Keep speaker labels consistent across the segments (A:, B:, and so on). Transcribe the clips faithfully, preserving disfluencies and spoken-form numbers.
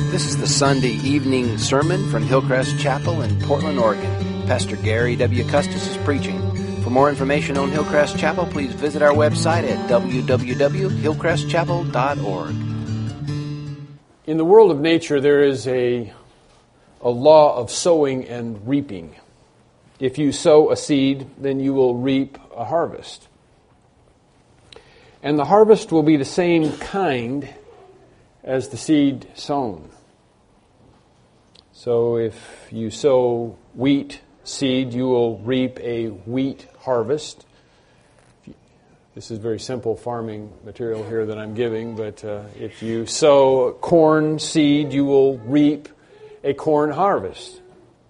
A: This is the Sunday evening sermon from Hillcrest Chapel in Portland, Oregon. Pastor Gary W. Custis is preaching. For more information on Hillcrest Chapel, please visit our website at w w w dot hillcrest chapel dot org.
B: In the world of nature, there is a, a law of sowing and reaping. If you sow a seed, then you will reap a harvest. And the harvest will be the same kind as the seed sown. So if you sow wheat seed, you will reap a wheat harvest. This is very simple farming material here that I'm giving, but uh, if you sow corn seed, you will reap a corn harvest.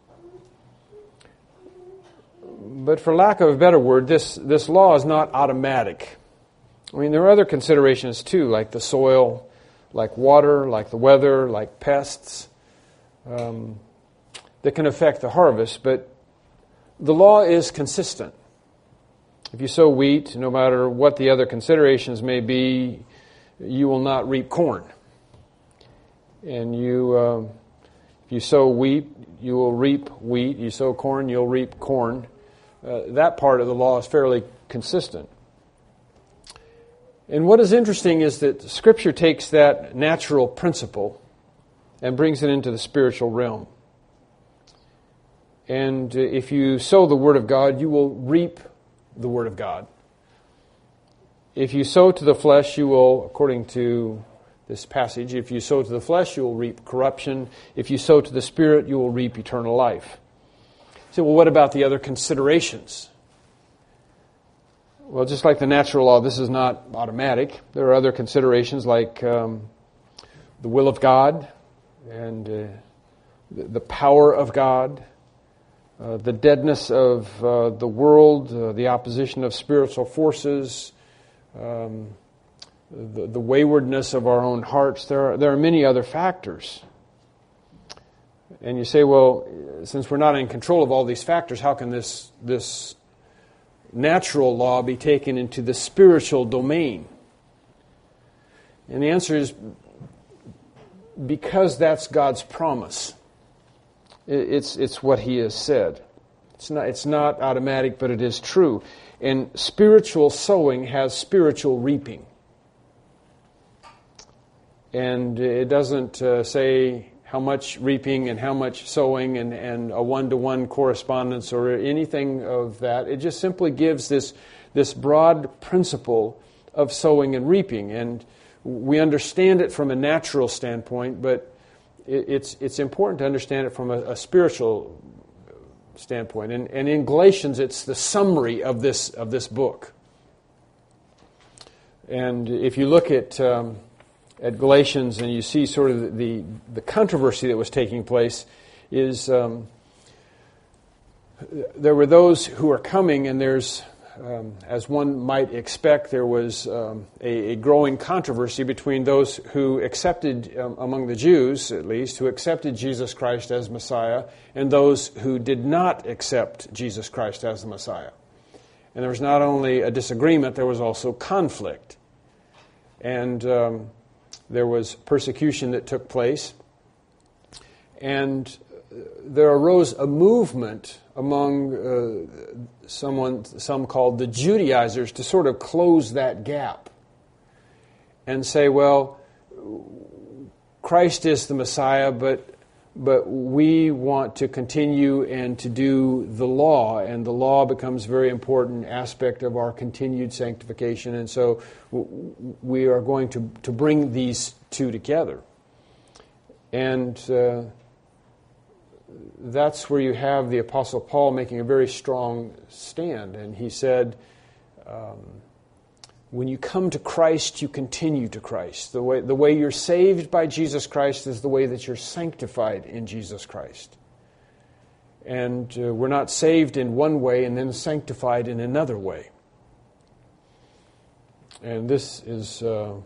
B: But for lack of a better word, this, this law is not automatic. I mean, there are other considerations too, like the soil, like water, like the weather, like pests, um, that can affect the harvest, but the law is consistent. If you sow wheat, no matter what the other considerations may be, you will not reap corn. And you, uh, if you sow wheat, you will reap wheat. You sow corn, you'll reap corn. Uh, that part of the law is fairly consistent. And what is interesting is that Scripture takes that natural principle and brings it into the spiritual realm. And if you sow the Word of God, you will reap the Word of God. If you sow to the flesh, you will, according to this passage, if you sow to the flesh, you will reap corruption. If you sow to the Spirit, you will reap eternal life. So, well, what about the other considerations? Well, just like the natural law, this is not automatic. There are other considerations like um, the will of God and uh, the, the power of God, uh, the deadness of uh, the world, uh, the opposition of spiritual forces, um, the, the waywardness of our own hearts. There are, there are many other factors. And you say, well, since we're not in control of all these factors, how can this this natural law be taken into the spiritual domain? And the answer is because that's God's promise. It's it's what He has said. It's not it's not automatic, but it is true. And spiritual sowing has spiritual reaping. And it doesn't uh, say how much reaping and how much sowing and, and a one-to-one correspondence or anything of that. It just simply gives this, this broad principle of sowing and reaping. And we understand it from a natural standpoint, but it, it's it's important to understand it from a, a spiritual standpoint. And, and in Galatians, it's the summary of this of this book. And if you look at Um, at Galatians, and you see sort of the the controversy that was taking place, is um, there were those who are coming, and there's, um, as one might expect, there was um, a, a growing controversy between those who accepted, um, among the Jews at least, who accepted Jesus Christ as Messiah, and those who did not accept Jesus Christ as the Messiah. And there was not only a disagreement, there was also conflict. And Um, There was persecution that took place, and there arose a movement among uh, someone, some called the Judaizers, to sort of close that gap and say, well, Christ is the Messiah, but but we want to continue and to do the law, and the law becomes a very important aspect of our continued sanctification, and so we are going to, to bring these two together. And uh, that's where you have the Apostle Paul making a very strong stand, and he said, um, when you come to Christ, you continue to Christ. The way, the way you're saved by Jesus Christ is the way that you're sanctified in Jesus Christ. And uh, we're not saved in one way and then sanctified in another way. And this is uh, uh,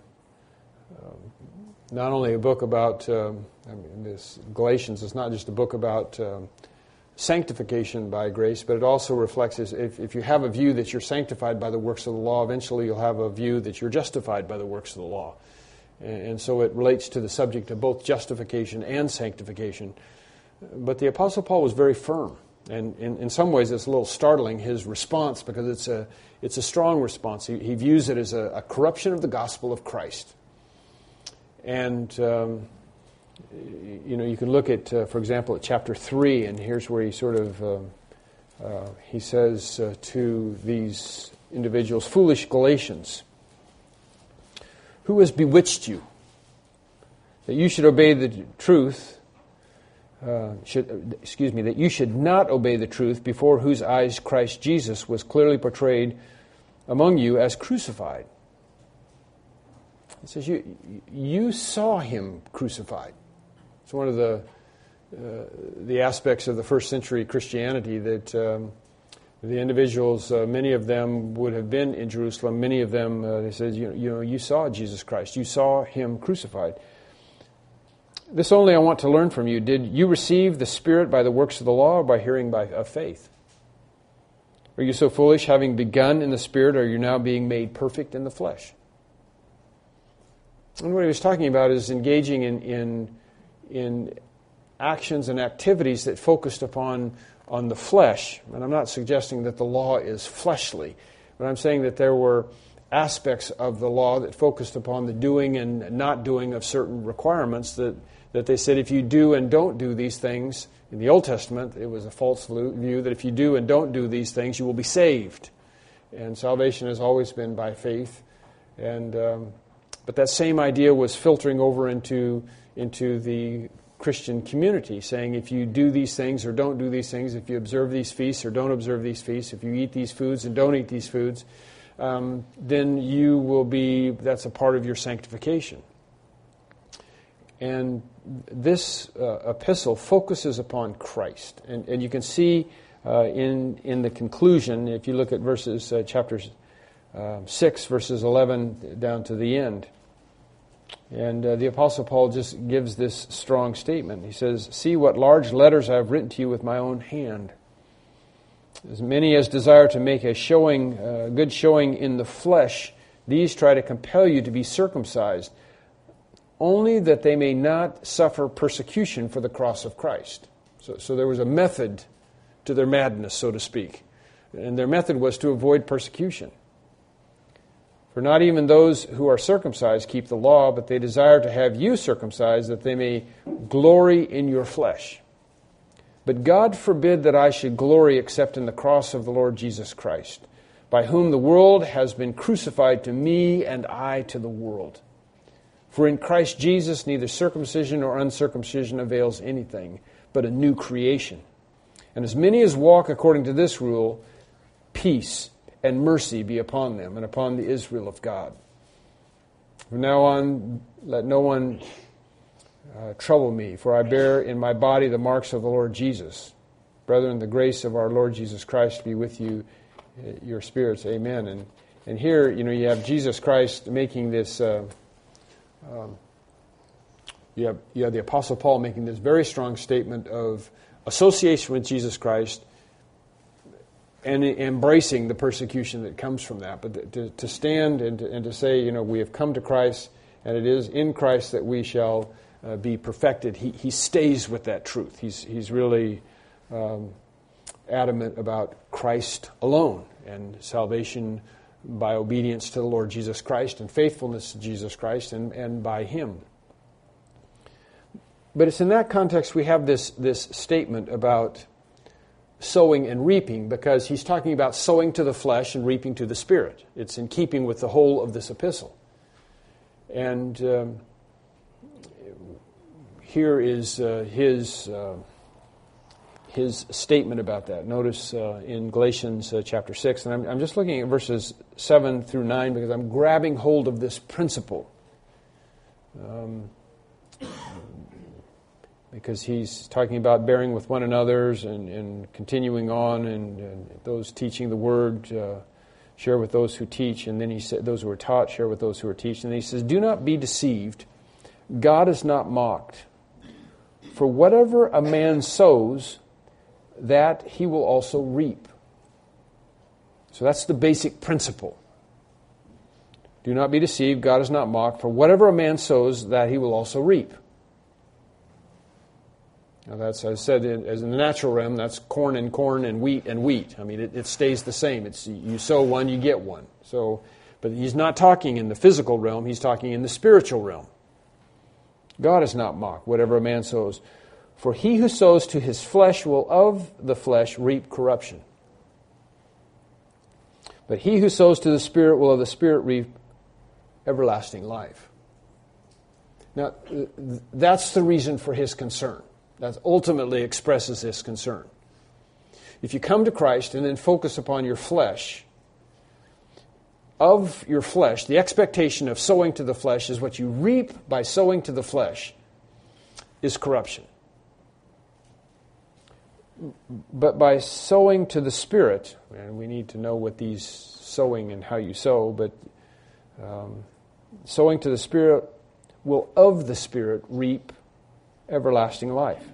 B: not only a book about, um, I mean, this Galatians is not just a book about um, sanctification by grace, but it also reflects this. If, if you have a view that you're sanctified by the works of the law, eventually you'll have a view that you're justified by the works of the law. And so it relates to the subject of both justification and sanctification. But the Apostle Paul was very firm. And in, in some ways it's a little startling, his response, because it's a it's a strong response. He, he views it as a, a corruption of the gospel of Christ. And, um, you know, you can look at, uh, for example, at chapter three, and here's where he sort of, uh, uh, he says uh, to these individuals, foolish Galatians, who has bewitched you, that you should obey the truth, uh, should, excuse me, that you should not obey the truth, before whose eyes Christ Jesus was clearly portrayed among you as crucified. He says, you, you saw him crucified. It's one of the, uh, the aspects of the first century Christianity that um, the individuals, uh, many of them would have been in Jerusalem. Many of them, uh, they said, you know, you know, you saw Jesus Christ. You saw him crucified. This only I want to learn from you. Did you receive the Spirit by the works of the law, or by hearing by of faith? Are you so foolish, having begun in the Spirit, are you now being made perfect in the flesh? And what he was talking about is engaging in in, in actions and activities that focused upon on the flesh. And I'm not suggesting that the law is fleshly, but I'm saying that there were aspects of the law that focused upon the doing and not doing of certain requirements that, that they said if you do and don't do these things, in the Old Testament it was a false view that if you do and don't do these things you will be saved. And salvation has always been by faith. And um, but that same idea was filtering over into into the Christian community, saying if you do these things or don't do these things, if you observe these feasts or don't observe these feasts, if you eat these foods and don't eat these foods, um, then you will be, that's a part of your sanctification. And this uh, epistle focuses upon Christ. And, and you can see uh, in, in the conclusion, if you look at verses, uh, chapters uh, six, verses eleven down to the end, and uh, the Apostle Paul just gives this strong statement. He says, see what large letters I have written to you with my own hand. As many as desire to make a showing, uh, good showing in the flesh, these try to compel you to be circumcised, only that they may not suffer persecution for the cross of Christ. So, so there was a method to their madness, so to speak. And their method was to avoid persecution. For not even those who are circumcised keep the law, but they desire to have you circumcised, that they may glory in your flesh. But God forbid that I should glory except in the cross of the Lord Jesus Christ, by whom the world has been crucified to me and I to the world. For in Christ Jesus neither circumcision nor uncircumcision avails anything, but a new creation. And as many as walk according to this rule, peace and mercy be upon them and upon the Israel of God. From now on, let no one uh, trouble me, for I bear in my body the marks of the Lord Jesus. Brethren, the grace of our Lord Jesus Christ be with you, uh, your spirits. Amen. And and here, you know, you have Jesus Christ making this. Uh, um, you have you have the Apostle Paul making this very strong statement of association with Jesus Christ, and embracing the persecution that comes from that. But to, to stand and to, and to say, you know, we have come to Christ, and it is in Christ that we shall uh, be perfected. He he stays with that truth. He's he's really um, adamant about Christ alone and salvation by obedience to the Lord Jesus Christ and faithfulness to Jesus Christ and, and by Him. But it's in that context we have this this statement about sowing and reaping, because he's talking about sowing to the flesh and reaping to the Spirit. It's in keeping with the whole of this epistle. And um, here is uh, his uh, his statement about that. Notice uh, in Galatians uh, chapter six, and I'm, I'm just looking at verses seven through nine because I'm grabbing hold of this principle. Um, because he's talking about bearing with one another and, and continuing on, and, and those teaching the word uh, share with those who teach, and then he said, those who are taught share with those who are teaching. And he says, do not be deceived. God is not mocked. For whatever a man sows, that he will also reap. So that's the basic principle. Do not be deceived, God is not mocked, for whatever a man sows, that he will also reap. Now that's, as I said, in, as in the natural realm, that's corn and corn and wheat and wheat. I mean, it, it stays the same. It's you sow one, you get one. So, but he's not talking in the physical realm, he's talking in the spiritual realm. God is not mocked, whatever a man sows. For he who sows to his flesh will of the flesh reap corruption. But he who sows to the Spirit will of the Spirit reap everlasting life. Now, that's the reason for his concern. That ultimately expresses his concern. If you come to Christ and then focus upon your flesh, of your flesh, the expectation of sowing to the flesh is what you reap by sowing to the flesh is corruption. But by sowing to the Spirit, and we need to know what these sowing and how you sow, but um, sowing to the Spirit will of the Spirit reap everlasting life.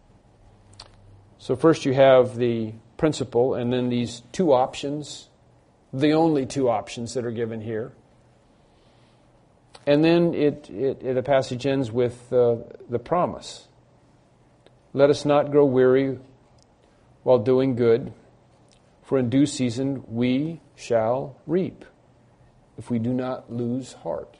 B: So first you have the principle, and then these two options, the only two options that are given here. And then it, it, it the passage ends with uh, the promise. Let us not grow weary while doing good, for in due season we shall reap, if we do not lose heart.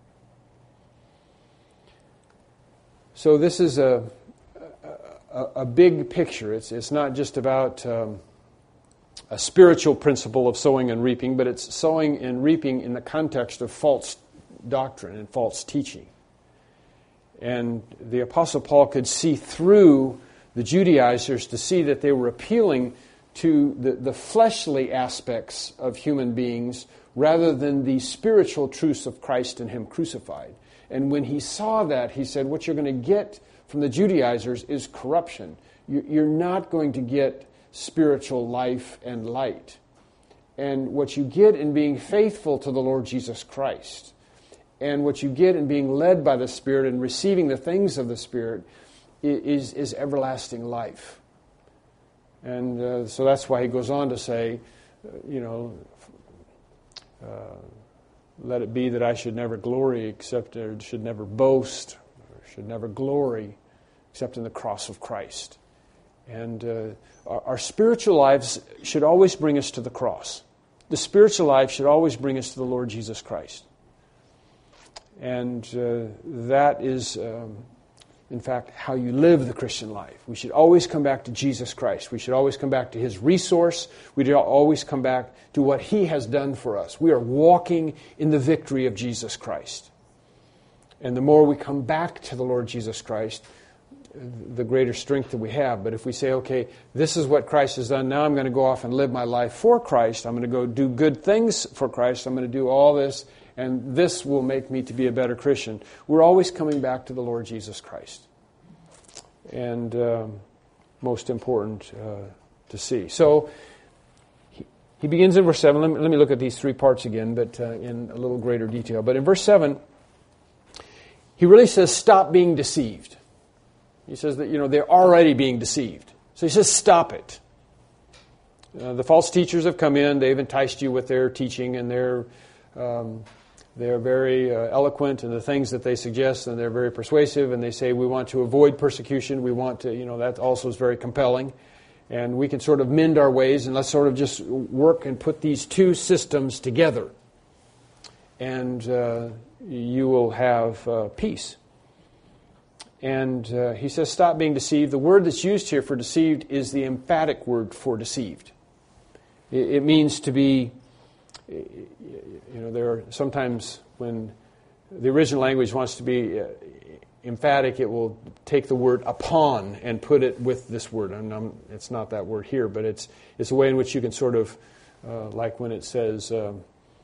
B: So this is a a, a big picture. It's it's not just about um, a spiritual principle of sowing and reaping, but it's sowing and reaping in the context of false doctrine and false teaching. And the Apostle Paul could see through the Judaizers to see that they were appealing to the, the fleshly aspects of human beings rather than the spiritual truths of Christ and Him crucified. And when he saw that, he said, what you're going to get from the Judaizers is corruption. You're not going to get spiritual life and light. And what you get in being faithful to the Lord Jesus Christ, and what you get in being led by the Spirit and receiving the things of the Spirit is, is everlasting life. And uh, so that's why he goes on to say, uh, you know, uh, let it be that I should never glory except, or should never boast, or should never glory except in the cross of Christ. And uh, our, our spiritual lives should always bring us to the cross. The spiritual life should always bring us to the Lord Jesus Christ. And uh, that is, um, in fact, how you live the Christian life. We should always come back to Jesus Christ. We should always come back to His resource. We should always come back to what He has done for us. We are walking in the victory of Jesus Christ. And the more we come back to the Lord Jesus Christ, the greater strength that we have. But if we say, okay, this is what Christ has done, now I'm going to go off and live my life for Christ. I'm going to go do good things for Christ. I'm going to do all this, and this will make me to be a better Christian. We're always coming back to the Lord Jesus Christ. And um, most important uh, to see. So he, he begins in verse seven. Let me, let me look at these three parts again, but uh, in a little greater detail. But in verse seven, he really says, stop being deceived. He says that, you know, they're already being deceived. So he says, stop it. Uh, the false teachers have come in. They've enticed you with their teaching, and their um, They're very uh, eloquent in the things that they suggest, and they're very persuasive, and they say we want to avoid persecution. We want to, you know, that also is very compelling. And we can sort of mend our ways, and let's sort of just work and put these two systems together. And uh, you will have uh, peace. And uh, he says, stop being deceived. The word that's used here for deceived is the emphatic word for deceived. It, it means to be... You know, there are sometimes when the original language wants to be uh, emphatic, it will take the word upon and put it with this word. And I'm, it's not that word here, but it's it's a way in which you can sort of, uh, like when it says um,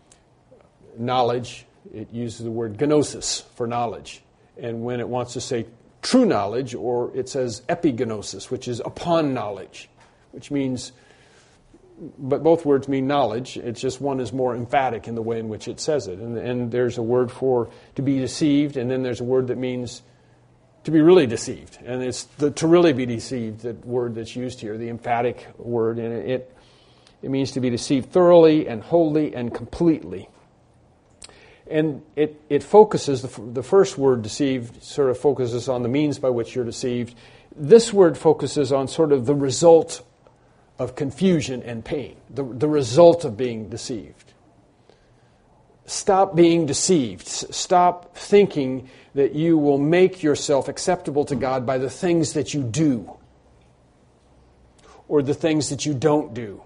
B: knowledge, it uses the word gnosis for knowledge. And when it wants to say true knowledge, or it says epignosis, which is upon knowledge, which means... But both words mean knowledge. It's just one is more emphatic in the way in which it says it. And, and there's a word for to be deceived, and then there's a word that means to be really deceived. And it's the to really be deceived, that word that's used here, the emphatic word. And it, it, it means to be deceived thoroughly and wholly and completely. And it, it focuses, the, the first word, deceived, sort of focuses on the means by which you're deceived. This word focuses on sort of the result of confusion and pain, the, the result of being deceived. Stop being deceived. Stop thinking that you will make yourself acceptable to God by the things that you do or the things that you don't do.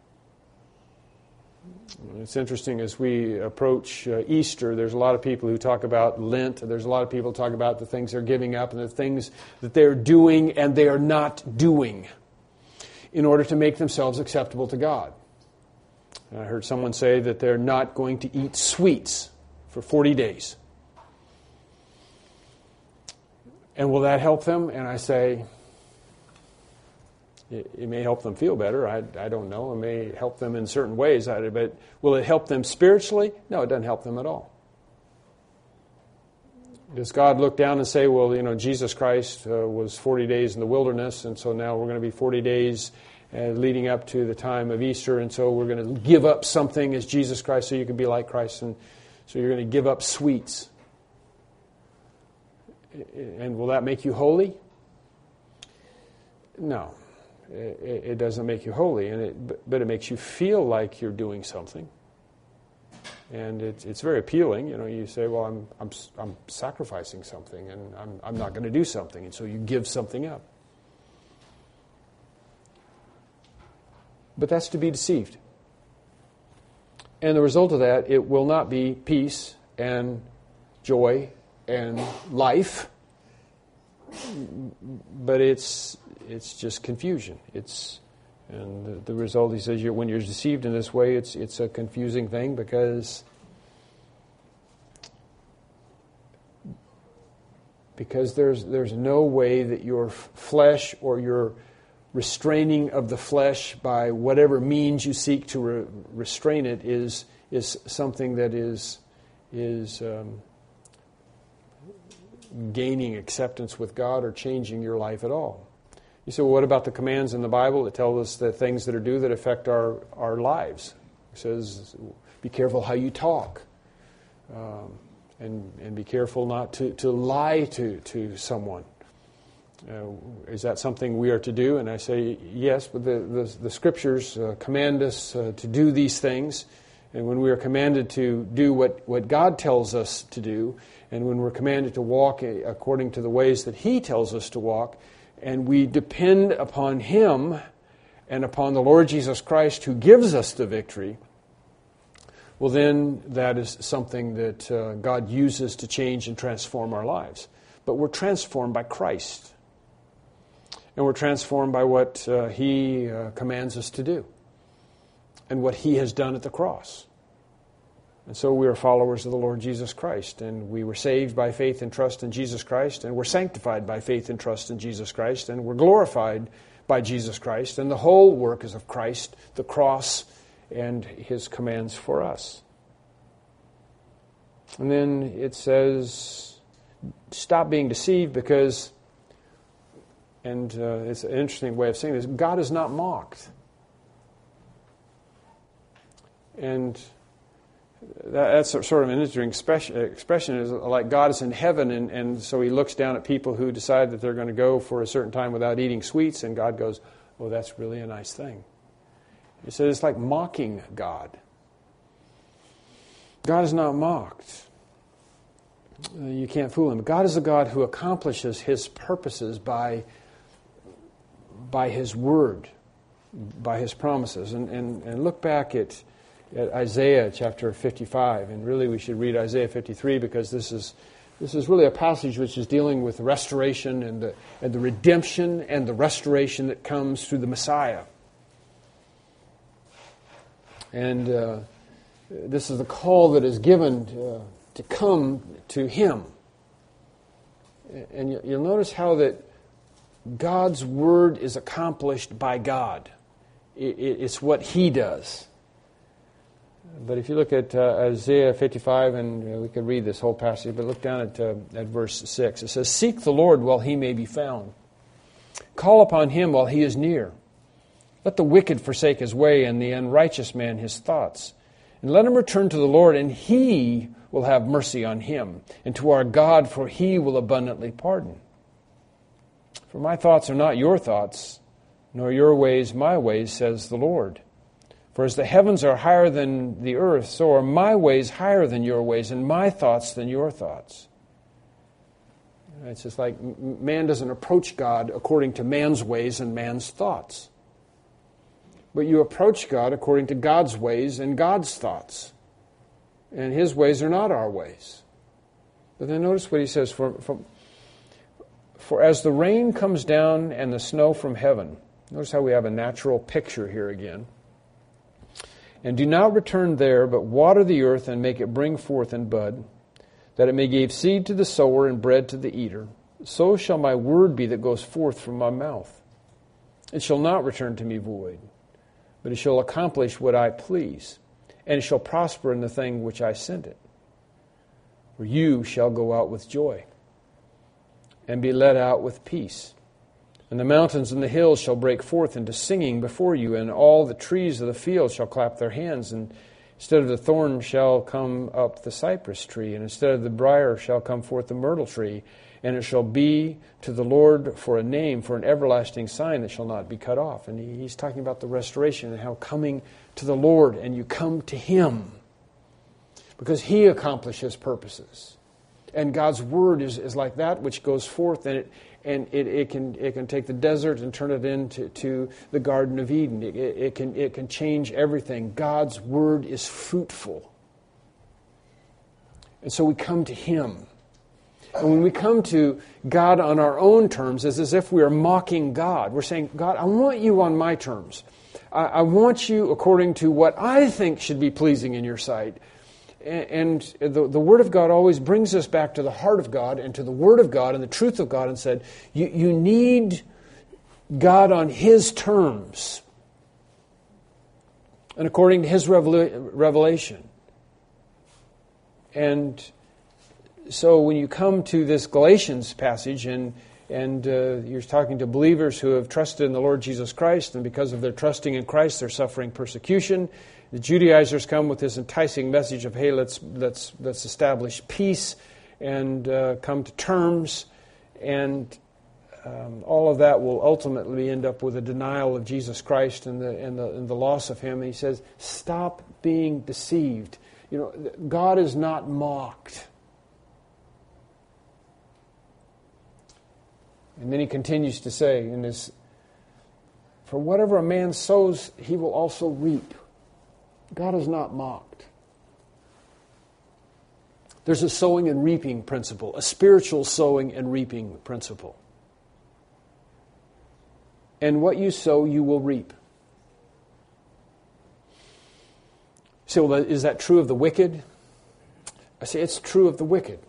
B: It's interesting as we approach uh, Easter, there's a lot of people who talk about Lent, there's a lot of people who talk about the things they're giving up and the things that they're doing and they are not doing in order to make themselves acceptable to God. I heard someone say that they're not going to eat sweets for forty days. And will that help them? And I say, it, it may help them feel better. I, I don't know. It may help them in certain ways. But will it help them spiritually? No, it doesn't help them at all. Does God look down and say, well, you know, Jesus Christ uh, was forty days in the wilderness, and so now we're going to be forty days uh, leading up to the time of Easter, and so we're going to give up something as Jesus Christ so you can be like Christ, and so you're going to give up sweets. And will that make you holy? No, it, it doesn't make you holy, and it, but it makes you feel like you're doing something. And it's it's very appealing. You know, you say, well, I'm I'm I'm sacrificing something, and I'm I'm not going to do something, and so you give something up. But that's to be deceived. And the result of that, it will not be peace and joy and life, but it's it's just confusion. It's And the, the result, he says, you're, when you're deceived in this way, it's it's a confusing thing because because there's there's no way that your flesh or your restraining of the flesh by whatever means you seek to re- restrain it is is something that is is um, gaining acceptance with God or changing your life at all. You say, well, what about the commands in the Bible that tell us the things that are due that affect our, our lives? It says, be careful how you talk. Um, and, and be careful not to, to lie to, to someone. Uh, is that something we are to do? And I say, yes, but the, the, the Scriptures uh, command us uh, to do these things. And when we are commanded to do what, what God tells us to do, and when we're commanded to walk according to the ways that He tells us to walk, and we depend upon Him and upon the Lord Jesus Christ who gives us the victory, well then that is something that uh, God uses to change and transform our lives. But we're transformed by Christ. And we're transformed by what uh, He uh, commands us to do and what He has done at the cross. And so we are followers of the Lord Jesus Christ, and we were saved by faith and trust in Jesus Christ, and we're sanctified by faith and trust in Jesus Christ, and we're glorified by Jesus Christ, and the whole work is of Christ, the cross, and His commands for us. And then it says, stop being deceived because, and uh, it's an interesting way of saying this, God is not mocked. And that's sort of an interesting expression. Is like God is in heaven, and, and so He looks down at people who decide that they're going to go for a certain time without eating sweets, and God goes, oh, that's really a nice thing. He says it's like mocking God. God is not mocked. You can't fool Him. God is a God who accomplishes His purposes by, by His word, by His promises. And, and, and look back at At Isaiah chapter fifty-five, and really we should read Isaiah fifty-three because this is this is really a passage which is dealing with restoration and the and the redemption and the restoration that comes through the Messiah. And uh, this is the call that is given to, uh, to come to Him. And you'll notice how that God's word is accomplished by God. It's what He does. But if you look at uh, Isaiah fifty-five, and uh, we could read this whole passage, but look down at, uh, at verse six. It says, seek the Lord while He may be found. Call upon Him while He is near. Let the wicked forsake his way, and the unrighteous man his thoughts. And let him return to the Lord, and He will have mercy on him, and to our God, for He will abundantly pardon. For my thoughts are not your thoughts, nor your ways my ways, says the Lord. For as the heavens are higher than the earth, so are my ways higher than your ways, and my thoughts than your thoughts. It's just like man doesn't approach God according to man's ways and man's thoughts. But you approach God according to God's ways and God's thoughts. And His ways are not our ways. But then notice what He says, for, for, for as the rain comes down and the snow from heaven, notice how we have a natural picture here again, and do not return there, but water the earth and make it bring forth and bud, that it may give seed to the sower and bread to the eater, so shall my word be that goes forth from my mouth. It shall not return to me void, but it shall accomplish what I please, and it shall prosper in the thing which I sent it. For you shall go out with joy, and be led out with peace. And the mountains and the hills shall break forth into singing before you, and all the trees of the field shall clap their hands, and instead of the thorn shall come up the cypress tree, and instead of the briar shall come forth the myrtle tree, and it shall be to the Lord for a name, for an everlasting sign that shall not be cut off. And he's talking about the restoration and how coming to the Lord, and you come to Him because He accomplishes purposes. And God's Word is, is like that which goes forth, and it and it, it can it can take the desert and turn it into to the Garden of Eden. It, it, it can it can change everything. God's Word is fruitful. And so we come to Him. And when we come to God on our own terms, it's as if we are mocking God. We're saying, God, I want you on my terms. I, I want you according to what I think should be pleasing in your sight. And the, the Word of God always brings us back to the heart of God and to the Word of God and the truth of God, and said, you, you need God on His terms and according to His revelation. And so when you come to this Galatians passage, and and uh, you're talking to believers who have trusted in the Lord Jesus Christ, and because of their trusting in Christ, they're suffering persecution. The Judaizers come with this enticing message of, hey, let's let's let's establish peace and uh, come to terms, and um, all of that will ultimately end up with a denial of Jesus Christ and the and the and the loss of Him. And he says, stop being deceived. You know, God is not mocked. And then he continues to say in this, for whatever a man sows, he will also reap. God is not mocked. There's a sowing and reaping principle, a spiritual sowing and reaping principle. And what you sow, you will reap. You say, well, is that true of the wicked? I say, it's true of the wicked.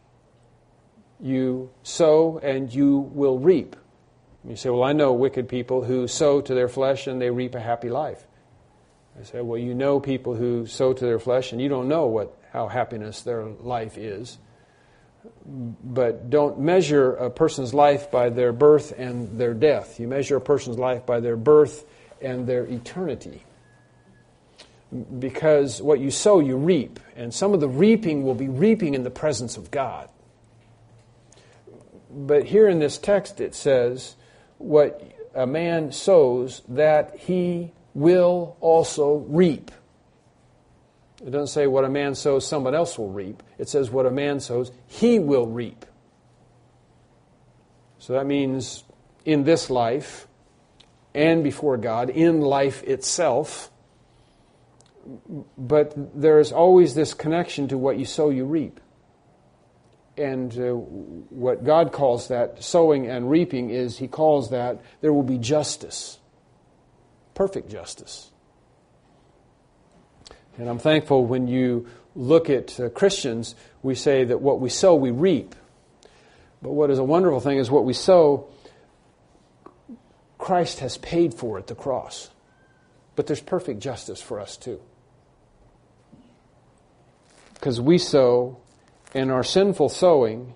B: You sow and you will reap. You say, well, I know wicked people who sow to their flesh and they reap a happy life. I say, well, you know people who sow to their flesh and you don't know what how happiness their life is. But don't measure a person's life by their birth and their death. You measure a person's life by their birth and their eternity. Because what you sow, you reap. And some of the reaping will be reaping in the presence of God. But here in this text it says, what a man sows, that he will also reap. It doesn't say what a man sows, someone else will reap. It says what a man sows, he will reap. So that means in this life and before God, in life itself. But there is always this connection to what you sow, you reap. And uh, what God calls that sowing and reaping is, He calls that there will be justice. Perfect justice. And I'm thankful when you look at uh, Christians, we say that what we sow, we reap. But what is a wonderful thing is what we sow, Christ has paid for at the cross. But there's perfect justice for us too. Because we sow, and our sinful sowing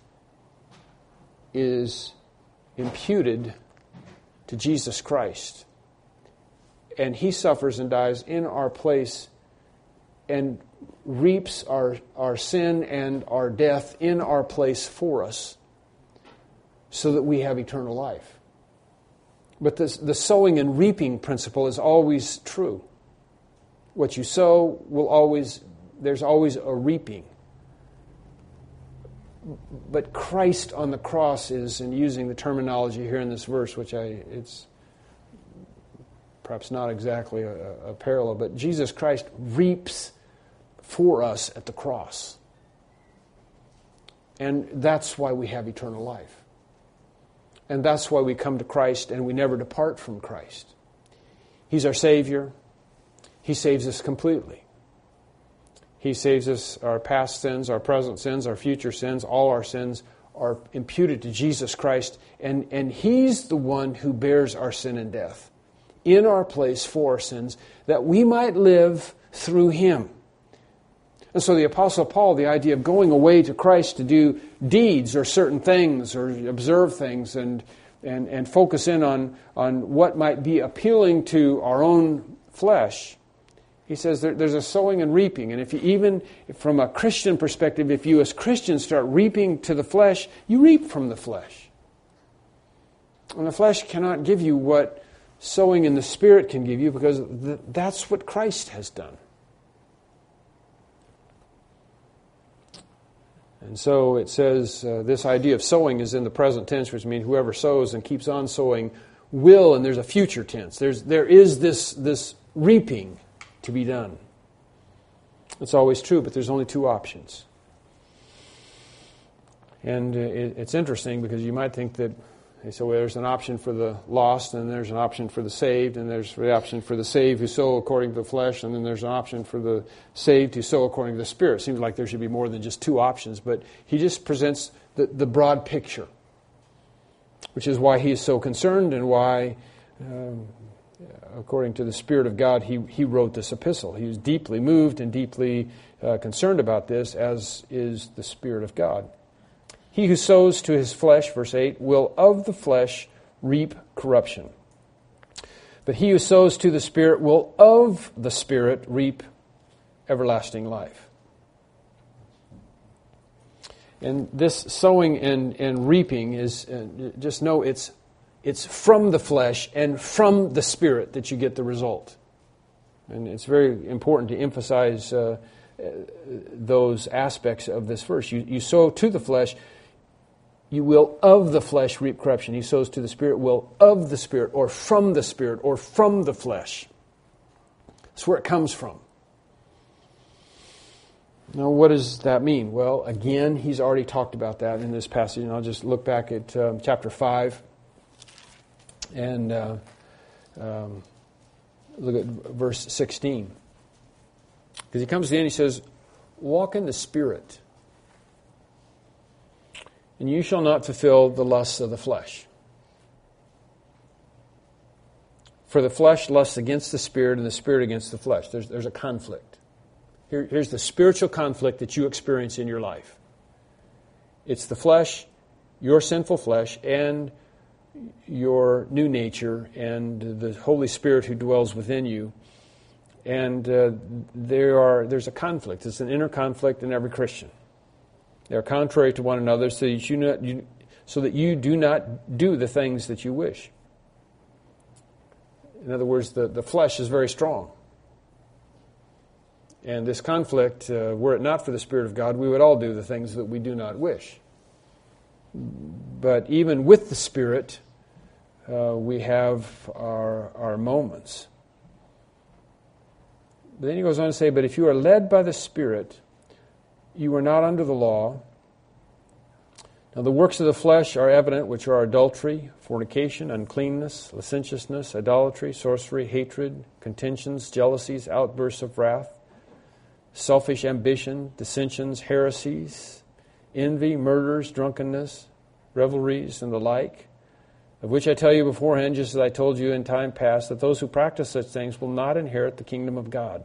B: is imputed to Jesus Christ. And He suffers and dies in our place and reaps our, our sin and our death in our place for us so that we have eternal life. But this, the sowing and reaping principle is always true. What you sow will always, there's always a reaping. But Christ on the cross is, and using the terminology here in this verse, which I, it's perhaps not exactly a, a parallel, but Jesus Christ reaps for us at the cross. And that's why we have eternal life. And that's why we come to Christ and we never depart from Christ. He's our Savior. He saves us completely. He saves us, our past sins, our present sins, our future sins, all our sins are imputed to Jesus Christ. And, and He's the one who bears our sin and death in our place for our sins, that we might live through Him. And so the Apostle Paul, the idea of going away to Christ to do deeds or certain things or observe things and and, and focus in on, on what might be appealing to our own flesh, he says there, there's a sowing and reaping. And if you even, from a Christian perspective, if you as Christians start reaping to the flesh, you reap from the flesh. And the flesh cannot give you what sowing in the Spirit can give you, because th- that's what Christ has done. And so it says uh, this idea of sowing is in the present tense, which means whoever sows and keeps on sowing will, and there's a future tense. There's there is this this reaping to be done. It's always true, but there's only two options. And uh, it, it's interesting because you might think that so there's an option for the lost, and there's an option for the saved, and there's the option for the saved who sow according to the flesh, and then there's an option for the saved who sow according to the Spirit. It seems like there should be more than just two options, but he just presents the, the broad picture, which is why he is so concerned and why, um, according to the Spirit of God, he, he wrote this epistle. He was deeply moved and deeply uh, concerned about this, as is the Spirit of God. He who sows to his flesh, verse eight, will of the flesh reap corruption. But he who sows to the Spirit will of the Spirit reap everlasting life. And this sowing and, and reaping is, uh, just know it's, it's from the flesh and from the Spirit that you get the result. And it's very important to emphasize uh, those aspects of this verse. You, you sow to the flesh, you will of the flesh reap corruption. He sows to the Spirit, will of the Spirit, or from the Spirit, or from the flesh. That's where it comes from. Now, what does that mean? Well, again, he's already talked about that in this passage, and I'll just look back at um, chapter five and uh, um, look at verse sixteen. Because he comes to the end, he says, walk in the Spirit, and you shall not fulfill the lusts of the flesh. For the flesh lusts against the Spirit, and the Spirit against the flesh. There's, there's a conflict. Here, here's the spiritual conflict that you experience in your life. It's the flesh, your sinful flesh, and your new nature, and the Holy Spirit who dwells within you. And uh, there are there's a conflict. It's an inner conflict in every Christian. They are contrary to one another, so that you, not, you, so that you do not do the things that you wish. In other words, the, the flesh is very strong. And this conflict, uh, were it not for the Spirit of God, we would all do the things that we do not wish. But even with the Spirit, uh, we have our, our moments. But then he goes on to say, but if you are led by the Spirit, you are not under the law. Now the works of the flesh are evident, which are adultery, fornication, uncleanness, licentiousness, idolatry, sorcery, hatred, contentions, jealousies, outbursts of wrath, selfish ambition, dissensions, heresies, envy, murders, drunkenness, revelries, and the like, of which I tell you beforehand, just as I told you in time past, that those who practice such things will not inherit the kingdom of God.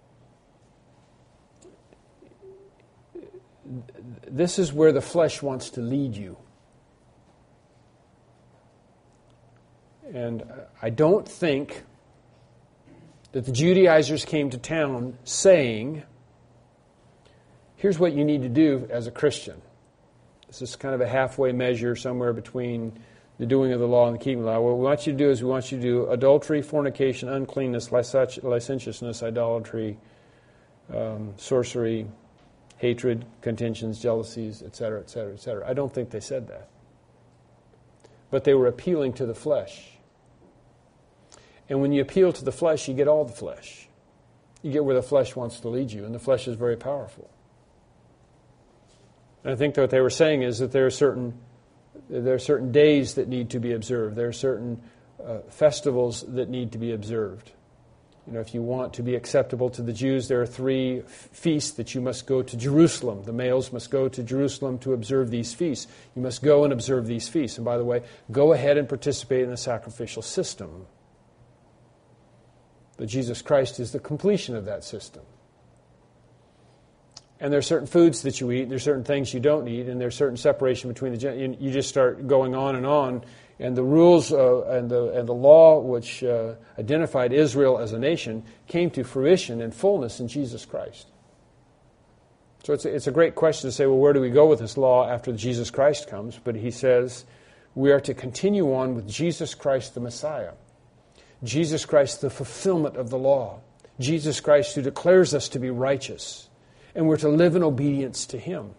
B: This is where the flesh wants to lead you. And I don't think that the Judaizers came to town saying, here's what you need to do as a Christian. This is kind of a halfway measure somewhere between the doing of the law and the keeping of the law. What we want you to do is we want you to do adultery, fornication, uncleanness, licentiousness, idolatry, um, sorcery, hatred, contentions, jealousies, et cetera, et cetera, et cetera. I don't think they said that. But they were appealing to the flesh. And when you appeal to the flesh, you get all the flesh. You get where the flesh wants to lead you, and the flesh is very powerful. And I think that what they were saying is that there are certain there are certain days that need to be observed. There are certain uh, festivals that need to be observed. You know, if you want to be acceptable to the Jews, there are three f- feasts that you must go to Jerusalem. The males must go to Jerusalem to observe these feasts. You must go and observe these feasts. And by the way, go ahead and participate in the sacrificial system. But Jesus Christ is the completion of that system. And there are certain foods that you eat, there are certain things you don't eat, and there's certain separation between the gen- you, you just start going on and on. And the rules uh, and the and the law which uh, identified Israel as a nation came to fruition and fullness in Jesus Christ. So it's a, it's a great question to say, well, where do we go with this law after Jesus Christ comes? But he says we are to continue on with Jesus Christ the Messiah. Jesus Christ the fulfillment of the law. Jesus Christ who declares us to be righteous. And we're to live in obedience to Him.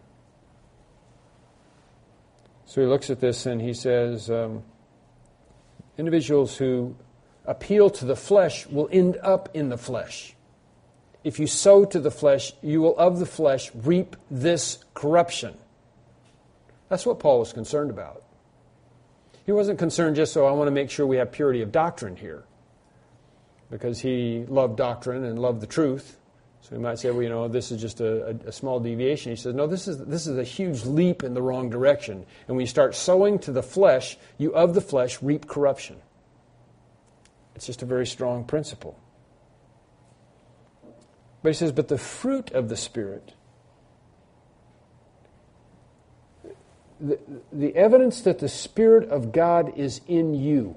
B: So he looks at this and he says, um, individuals who appeal to the flesh will end up in the flesh. If you sow to the flesh, you will of the flesh reap this corruption. That's what Paul was concerned about. He wasn't concerned just so I want to make sure we have purity of doctrine here, because he loved doctrine and loved the truth. So he might say, well, you know, this is just a, a, a small deviation. He says, no, this is this is a huge leap in the wrong direction. And when you start sowing to the flesh, you of the flesh reap corruption. It's just a very strong principle. But he says, but the fruit of the Spirit, the, the evidence that the Spirit of God is in you.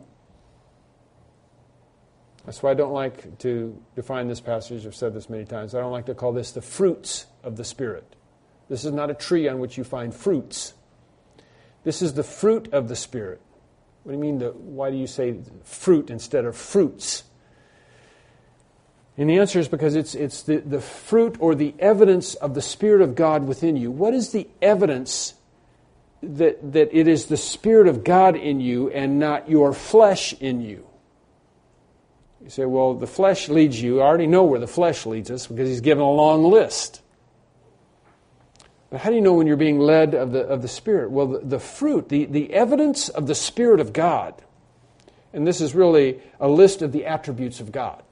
B: That's why I don't like to define this passage. I've said this many times. I don't like to call this the fruits of the Spirit. This is not a tree on which you find fruits. This is the fruit of the Spirit. What do you mean? The, why do you say fruit instead of fruits? And the answer is because it's it's the, the fruit or the evidence of the Spirit of God within you. What is the evidence that, that it is the Spirit of God in you and not your flesh in you? You say, well, the flesh leads you. I already know where the flesh leads us because he's given a long list. But how do you know when you're being led of the of the Spirit? Well, the, the fruit, the, the evidence of the Spirit of God, and this is really a list of the attributes of God.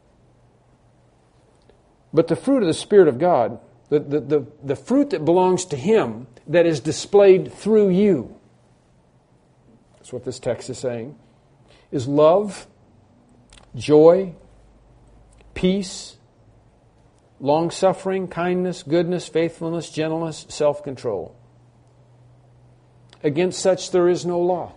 B: But the fruit of the Spirit of God, the, the, the, the fruit that belongs to Him, that is displayed through you, that's what this text is saying, is love, joy, peace, long-suffering, kindness, goodness, faithfulness, gentleness, self-control. Against such there is no law.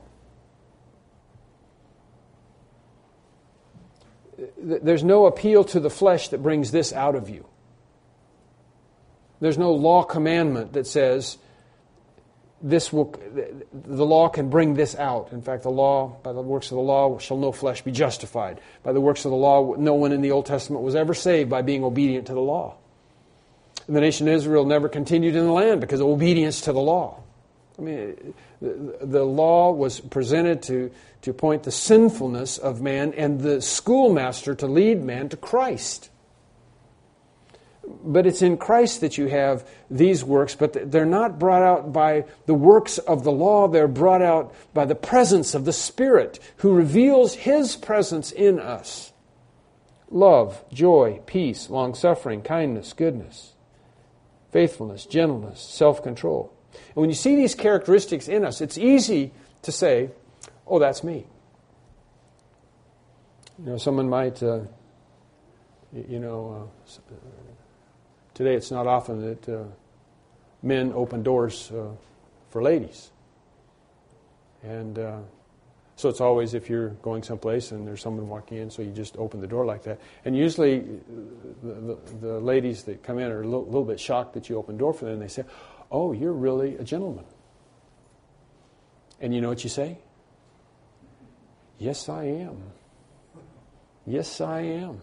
B: There's no appeal to the flesh that brings this out of you. There's no law commandment that says this will, the law can bring this out. In fact, the law, by the works of the law, shall no flesh be justified. By the works of the law, no one in the Old Testament was ever saved by being obedient to the law. And the nation of Israel never continued in the land because of obedience to the law. I mean, the, the law was presented to, to point the sinfulness of man and the schoolmaster to lead man to Christ. But it's in Christ that you have these works, but they're not brought out by the works of the law. They're brought out by the presence of the Spirit, who reveals His presence in us. Love, joy, peace, long-suffering, kindness, goodness, faithfulness, gentleness, self-control. And when you see these characteristics in us, it's easy to say, oh, that's me. You know, someone might, uh, you know... Uh, Today, it's not often that uh, men open doors uh, for ladies. And uh, So it's always if you're going someplace and there's someone walking in, so you just open the door like that. And usually the, the, the ladies that come in are a little, little bit shocked that you open the door for them, and they say, "Oh, you're really a gentleman." And you know what you say? "Yes, I am. Yes, I am."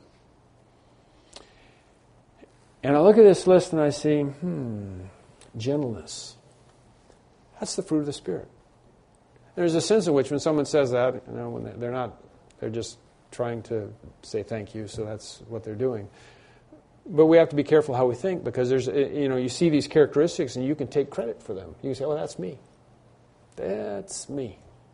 B: And I look at this list and I see, hmm, gentleness. That's the fruit of the Spirit. There's a sense in which when someone says that, you know, when they're not, they're just trying to say thank you, so that's what they're doing. But we have to be careful how we think, because there's, you know, you see these characteristics and you can take credit for them. You can say, "Oh, that's me. That's me.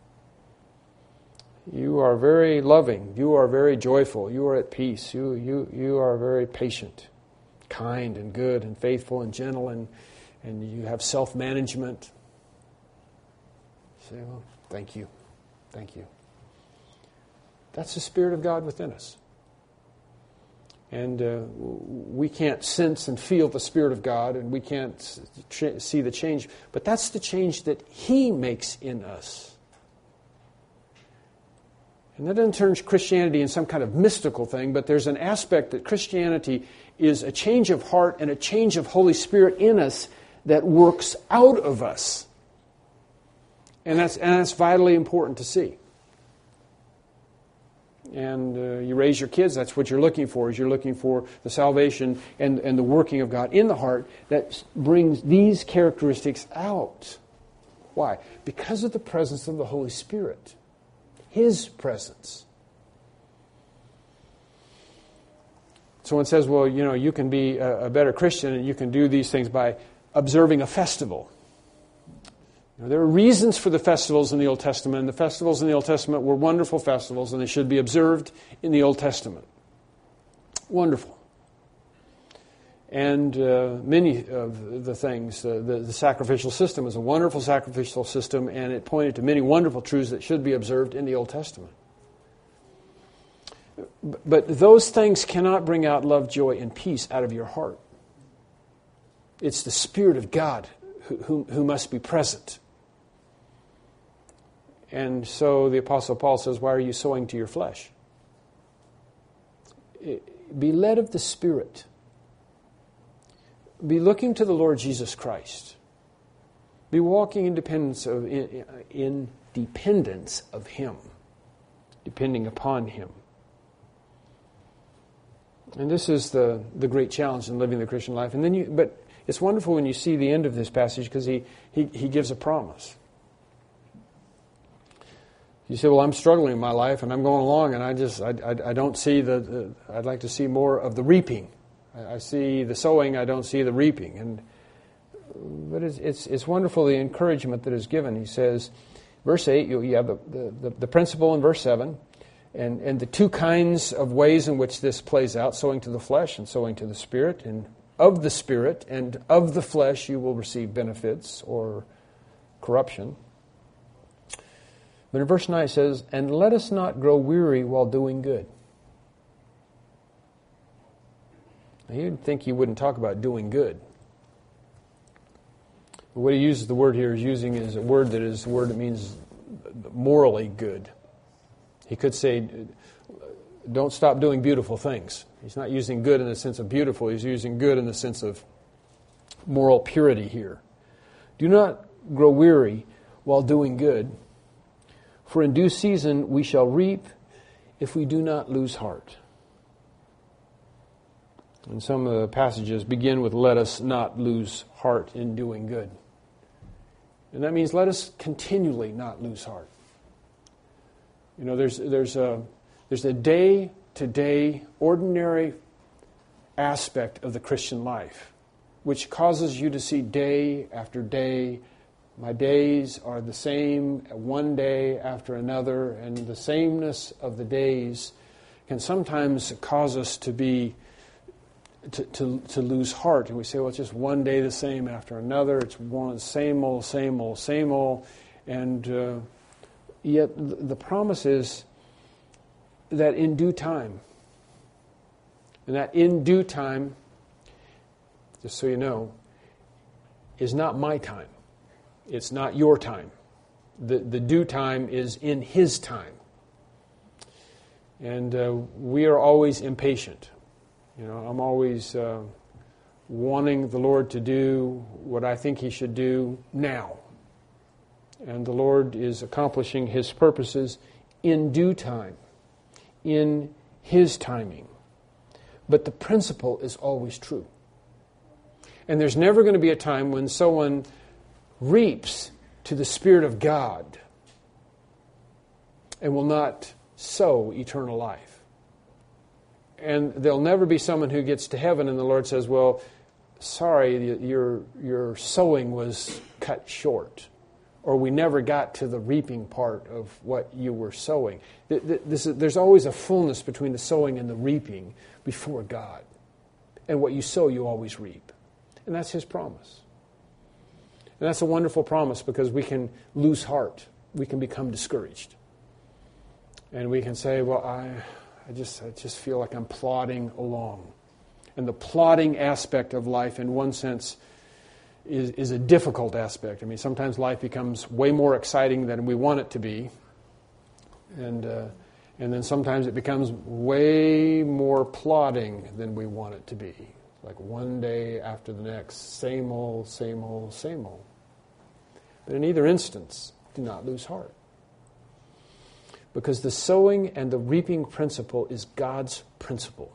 B: You are very loving. You are very joyful. You are at peace. You you you are very patient, kind and good and faithful and gentle, and and you have self-management." Say, "Well, thank you. Thank you." That's the Spirit of God within us. And uh, we can't sense and feel the Spirit of God, and we can't ch- see the change, but that's the change that He makes in us. And that doesn't turn Christianity into some kind of mystical thing, but there's an aspect that Christianity is a change of heart and a change of Holy Spirit in us that works out of us. And that's, and that's vitally important to see. And uh, you raise your kids, that's what you're looking for, is you're looking for the salvation and, and the working of God in the heart that brings these characteristics out. Why? Because of the presence of the Holy Spirit. His presence. Someone says, "Well, you know, you can be a, a better Christian and you can do these things by observing a festival." Now, there are reasons for the festivals in the Old Testament, and the festivals in the Old Testament were wonderful festivals, and they should be observed in the Old Testament. Wonderful. And uh, many of the things, uh, the, the sacrificial system is a wonderful sacrificial system, and it pointed to many wonderful truths that should be observed in the Old Testament. But those things cannot bring out love, joy, and peace out of your heart. It's the Spirit of God who, who, who must be present. And so the Apostle Paul says, "Why are you sowing to your flesh?" Be led of the Spirit. Be looking to the Lord Jesus Christ. Be walking in dependence of, in, in dependence of Him, depending upon Him. And this is the, the great challenge in living the Christian life. And then you, but it's wonderful when you see the end of this passage, because he, he, he gives a promise. You say, "Well, I'm struggling in my life and I'm going along, and I just I, I, I don't see the, the. I'd like to see more of the reaping. I, I see the sowing, I don't see the reaping." And but it's it's, it's wonderful the encouragement that is given. He says, verse eight, you, you have the, the, the principle in verse seven, and and the two kinds of ways in which this plays out: sowing to the flesh and sowing to the Spirit. And of the Spirit and of the flesh you will receive benefits or corruption. But in verse nine it says, "And let us not grow weary while doing good." Now, you'd think he wouldn't talk about doing good. But what he uses the word here is using is a word that is a word that means morally good. He could say, "Don't stop doing beautiful things." He's not using good in the sense of beautiful. He's using good in the sense of moral purity here. "Do not grow weary while doing good, for in due season we shall reap if we do not lose heart." And some of the passages begin with, "Let us not lose heart in doing good." And that means let us continually not lose heart. You know, there's there's a there's a day-to-day, ordinary aspect of the Christian life, which causes you to see day after day, my days are the same one day after another, and the sameness of the days can sometimes cause us to be to, to, to lose heart. And we say, well, it's just one day the same after another. It's one same old, same old, same old. And uh, yet the promise is that in due time, and that in due time, just so you know, is not my time. It's not your time. The, the due time is in His time. And uh, we are always impatient. You know, I'm always uh, wanting the Lord to do what I think He should do now. And the Lord is accomplishing His purposes in due time, in His timing. But the principle is always true. And there's never going to be a time when someone reaps to the Spirit of God and will not sow eternal life. And there'll never be someone who gets to heaven and the Lord says, well, sorry, your, your sowing was cut short. Or we never got to the reaping part of what you were sowing. This is, there's always a fullness between the sowing and the reaping before God. And what you sow, you always reap. And that's His promise. And that's a wonderful promise because we can lose heart. We can become discouraged. And we can say, well, I, I just I just feel like I'm plodding along. And the plodding aspect of life, in one sense, is, is a difficult aspect. I mean, sometimes life becomes way more exciting than we want it to be. And uh, and then sometimes it becomes way more plodding than we want it to be. Like one day after the next, same old, same old, same old. But in either instance, do not lose heart. Because the sowing and the reaping principle is God's principle.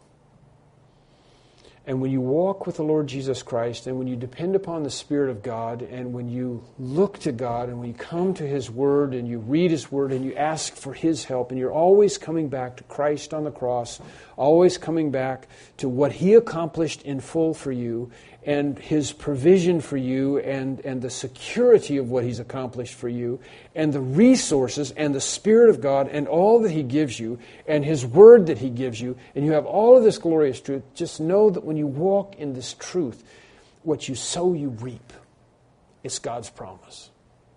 B: And when you walk with the Lord Jesus Christ, and when you depend upon the Spirit of God, and when you look to God, and when you come to His Word, and you read His Word, and you ask for His help, and you're always coming back to Christ on the cross, always coming back to what He accomplished in full for you, and His provision for you, and, and the security of what He's accomplished for you, and the resources, and the Spirit of God, and all that He gives you, and His Word that He gives you, and you have all of this glorious truth, just know that when you walk in this truth, what you sow, you reap. It's God's promise.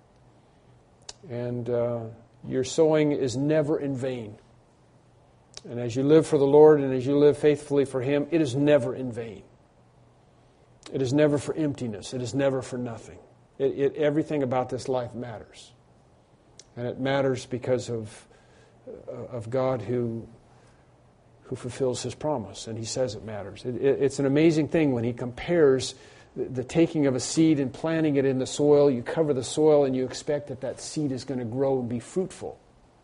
B: And uh, your sowing is never in vain. And as you live for the Lord, and as you live faithfully for Him, it is never in vain. It is never for emptiness. It is never for nothing. It, it, everything about this life matters. And it matters because of, uh, of God who, who fulfills His promise. And He says it matters. It, it, it's an amazing thing when He compares the, the taking of a seed and planting it in the soil. You cover the soil and you expect that that seed is going to grow and be fruitful.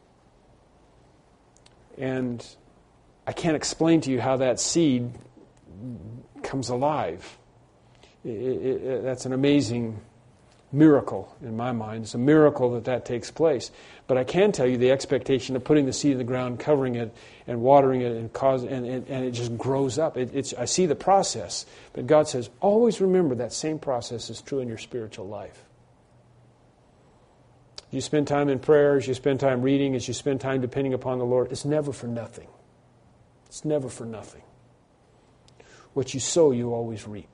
B: And I can't explain to you how that seed comes alive. It, it, it, that's an amazing miracle in my mind. It's a miracle that that takes place. But I can tell you the expectation of putting the seed in the ground, covering it, and watering it, and cause, and, and, and it just grows up. It, it's, I see the process. But God says, always remember that same process is true in your spiritual life. You spend time in prayer, as you spend time reading, as you spend time depending upon the Lord, it's never for nothing. It's never for nothing. What you sow, you always reap.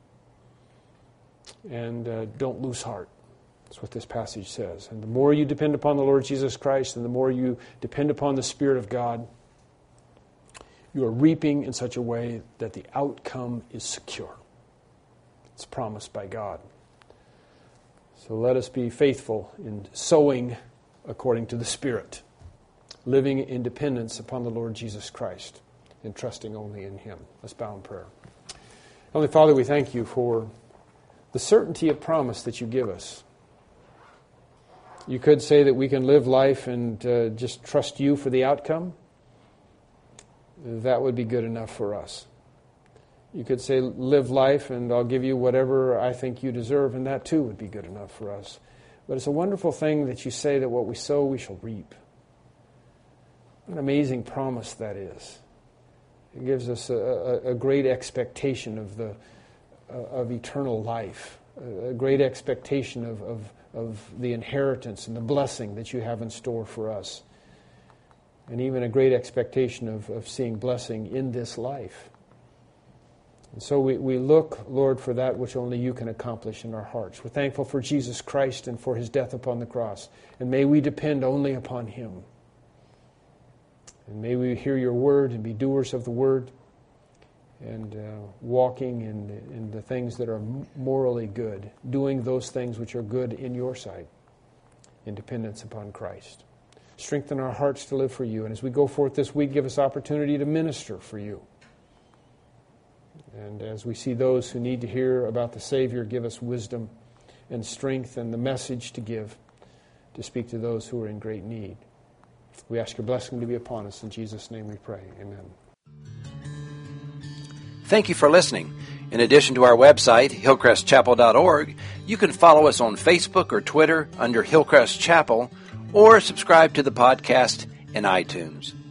B: And uh, don't lose heart. That's what this passage says. And the more you depend upon the Lord Jesus Christ, and the more you depend upon the Spirit of God, you are reaping in such a way that the outcome is secure. It's promised by God. So let us be faithful in sowing according to the Spirit, living in dependence upon the Lord Jesus Christ, and trusting only in Him. Let's bow in prayer. Heavenly Father, we thank You for the certainty of promise that You give us. You could say that we can live life and uh, just trust You for the outcome. That would be good enough for us. You could say, live life and I'll give you whatever I think you deserve, and that too would be good enough for us. But it's a wonderful thing that You say that what we sow, we shall reap. What an amazing promise that is. It gives us a, a, a great expectation of the of eternal life, a great expectation of, of, of the inheritance and the blessing that You have in store for us, and even a great expectation of, of seeing blessing in this life. And so we, we look, Lord, for that which only You can accomplish in our hearts. We're thankful for Jesus Christ and for His death upon the cross, and may we depend only upon Him. And may we hear Your word and be doers of the word, and uh, walking in, in the things that are morally good, doing those things which are good in Your sight. in dependence upon Christ. Strengthen our hearts to live for you. And as we go forth this week, give us opportunity to minister for you. And as we see those who need to hear about the Savior, give us wisdom and strength and the message to give, to speak to those who are in great need. We ask your blessing to be upon us. In Jesus' name we pray. Amen.
A: Thank you for listening. In addition to our website, hillcrest chapel dot org, you can follow us on Facebook or Twitter under Hillcrest Chapel, or subscribe to the podcast in iTunes.